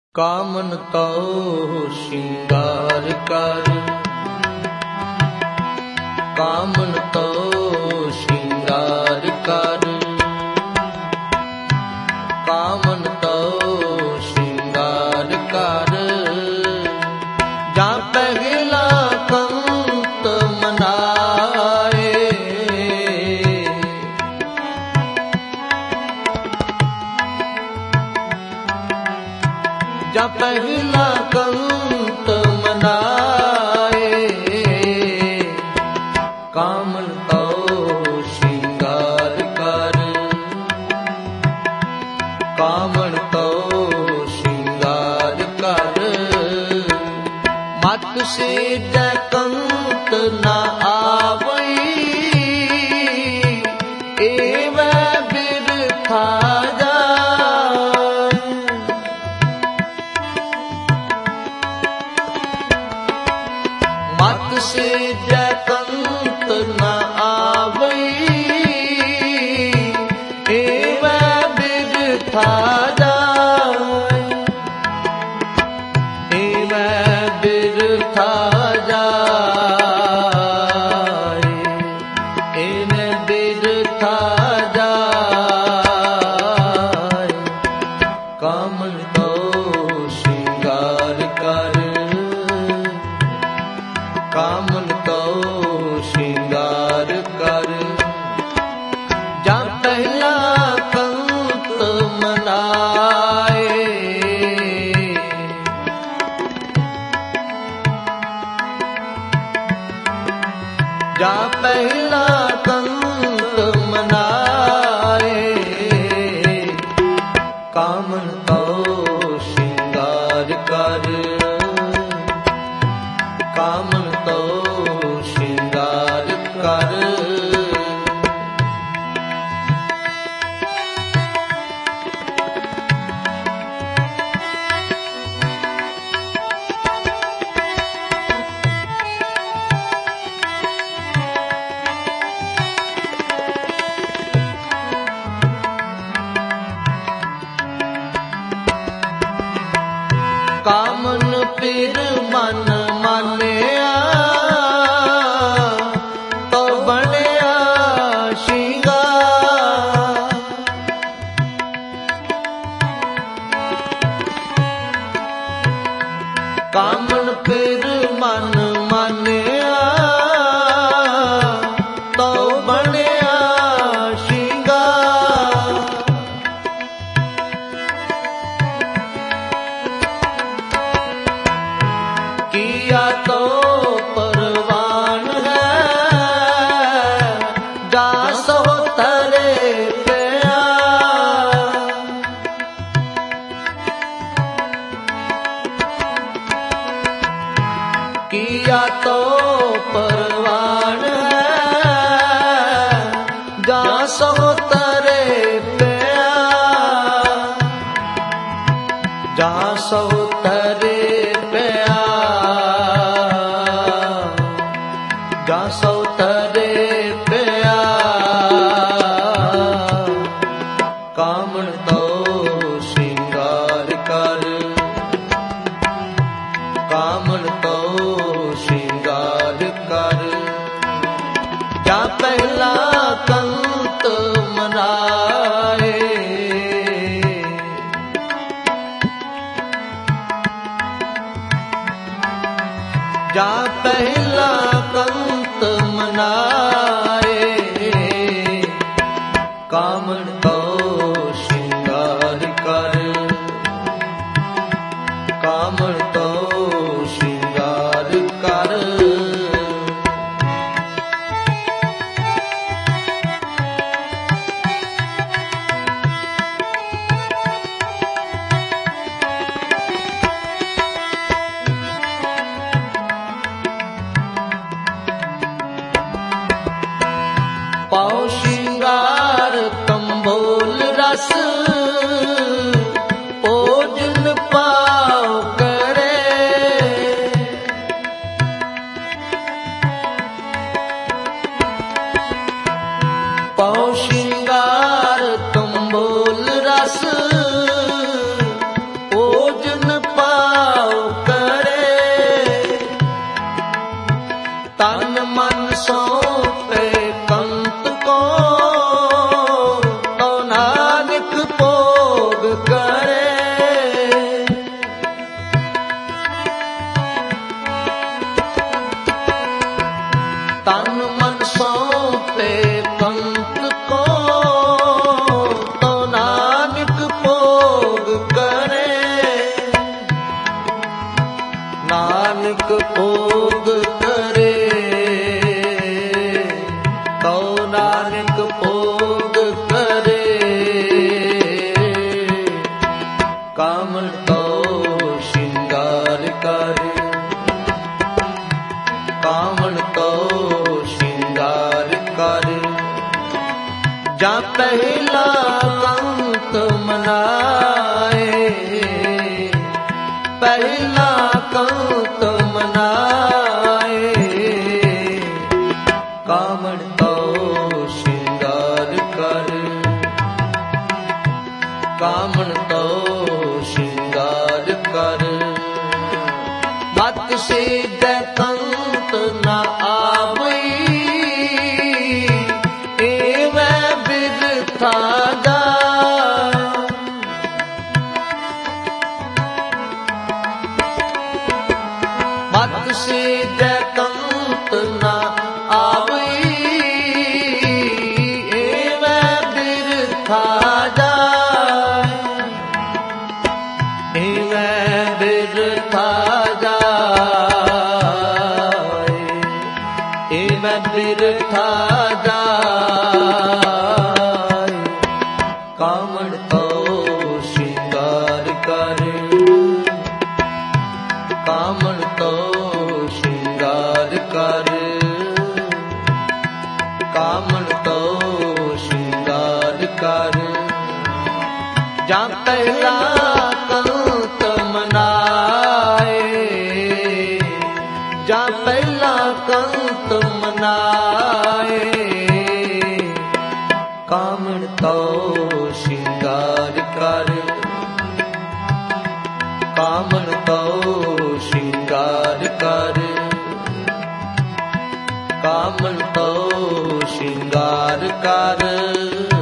Common ਤਉ ਸ਼ਿੰਗਾਰ ਕਰ, ਕਾਮਨ ਤਉ ਸ਼ਿੰਗਾਰ ਕਰ, ਕਾਮਨ ਤਉ ਸ਼ਿੰਗਾਰ ਕਰ। ਜਾਂ ਪਹਿਲਾ ਕੰਤ ਮਨਾਏ, ਜਾਂ ਪਹਿਲਾ ਕੰਤ ਮਨਾਏ। ਕਾਮਨ ਤਉ ਸ਼ਿੰਗਾਰ ਕਰ, ਕਾਮਨ ਤਉ ਸ਼ਿੰਗਾਰ ਕਰ। ਮਤ ਸੇਜੈ ਕੰਤ ਨਾ ਆਵਈ, ਏਵੈ ਬਿਰਥਾ ਸੇਜੈ ਕੰਤ ਨ ਆਵਈ, ਏਵੈ ਬਿਰਥਾ ਜਾਇ, ਏਵੈ ਬਿਰਥਾ ਜਾਇ, ਏਵੈ ਬਿਰਥਾ ਜਾਇ। ਕਾਮਨ ਤਉ ਸ਼ਿੰਗਾਰ ਕਰ, ਕਾਮਨ ਤਉ ਸ਼ਿੰਗਾਰ ਕਰ। ਜਾਂ ਪਹਿਲਾ ਕੰਤ ਮਨਾਏ, ਜਾਂ ਪਹਿਲਾ ਕੰਤ ਮਨਾਏ। ਕਾਮਨ ਤਉ ਸ਼ਿੰਗਾਰ ਕਰ, ਕਾਮਨ ਤਉ ਸ਼ਿੰਗਾਰ ਕਰ। ਕਾਮਨ ਪਿਰ ਮਨ ਮਾਨਿਆ, ਤੋ ਬਣਿਆ ਸ਼ਿੰਗਾਰ। ਕਾਮਨ ਪਿਰ ਮਨ ਮਾਨਿਆ, ਤੋ ਬਣਿਆ ਸ਼ਿੰਗਾਰ। ਕੀਆ ਤੋ ਪਰਵਾਨ ਹੈ, ਜਾ ਸੋ ਤਰੇ ਪਿਆ। ਕੀਆ ਤੋ ਪਰਵਾਨ ਹੈ, ਜਾ ਸੋ ਤਰੇ ਪਿਆ। ਜਾ ਸੋ ਤਰੇ ਪਿਆ, ਜਾ ਸੋ ਤਰੇ ਪਿਆ। ਕਾਮਨ ਤਉ ਸ਼ਿੰਗਾਰ ਕਰ, ਕਾਮਨ ਤਉ ਸ਼ਿੰਗਾਰ ਕਰ। ਜਾਂ ਪਹਿਲਾ ਕੰਤ ਮਨਾਏ, ਜਾਂ ਪਹਿਲਾ ਕੰਤ ਮਨਾਏ। ਕਾਮਨ ਤਉ ਸ਼ਿੰਗਾਰ ਕਰ, ਕਾਮਨ ਤਉ ਸ਼ਿੰਗਾਰ ਕਰ। ਆਪੇ ਕੰਤ ਕੋ ਤੋ ਨਾਨਕ ਭੋਗ ਕਰੇ। ਨਾਨਕ ਭੋਗ ਕਰੇ ਤੋ ਨਾਨਕ ਭੋਗ ਕਰੇ। ਕਾਮਣ ਤੋ ਸ਼ਿੰਗਾਰ ਕਰ। ਕਾਮਣ ਤੋ ਸ਼ਿੰਗਾਰ ਕਰ। ਜਾਂ ਪਹਿਲਾ ਕੰਤ ਮਨਾਏ। ਪਹਿਲਾ ਕੰਤ ਮਨਾਏ। ਕਾਮਣ ਤੋ ਸ਼ਿੰਗਾਰ ਕਰ। ਕਾਮਣ ਤੋ ਸ਼ਿੰਗਾਰ ਕਰ। ਮਤ ਸੀਧੈ ਕੰਤ ਨਾ ਆਵਈ। ਏਵੈ ਬਿਰਥਾ ਜਾਇ। ਮਤ ਸੀਧੈ ਕੰਤ ਨਾ ਆਵਈ। ਏਵੈ ਬਿਰਥਾ ਜਾਇ। ਏਵੈ ਬਿਰਥਾ ਜਾਇ। ਏਵੈ ਬਿਰਥਾ ਜਾਇ। ਕਾਮਣ ਤੋ ਸ਼ਿੰਗਾਰ ਕਰ। ਕਾਮਣ ਤੋ ਸ਼ਿੰਗਾਰ ਕਰ। ਕਾਮਣ ਤੋ ਸ਼ਿੰਗਾਰ ਕਰ। ਜਾਂ ਪਹਿਲਾ ਕੰਤ ਮਨਾਏ। ਜਾਂ ਪਹਿਲਾ ਕੰਤ ਮਨਾਏ। ਕਾਮਣ ਤੋ ਸ਼ਿੰਗਾਰ ਕਰ। ਕਾਮਣ ਤੋ ਸ਼ਿੰਗਾਰ ਕਰ। ਕਾਮਣ ਤੋ ਸ਼ਿੰਗਾਰ ਕਰ।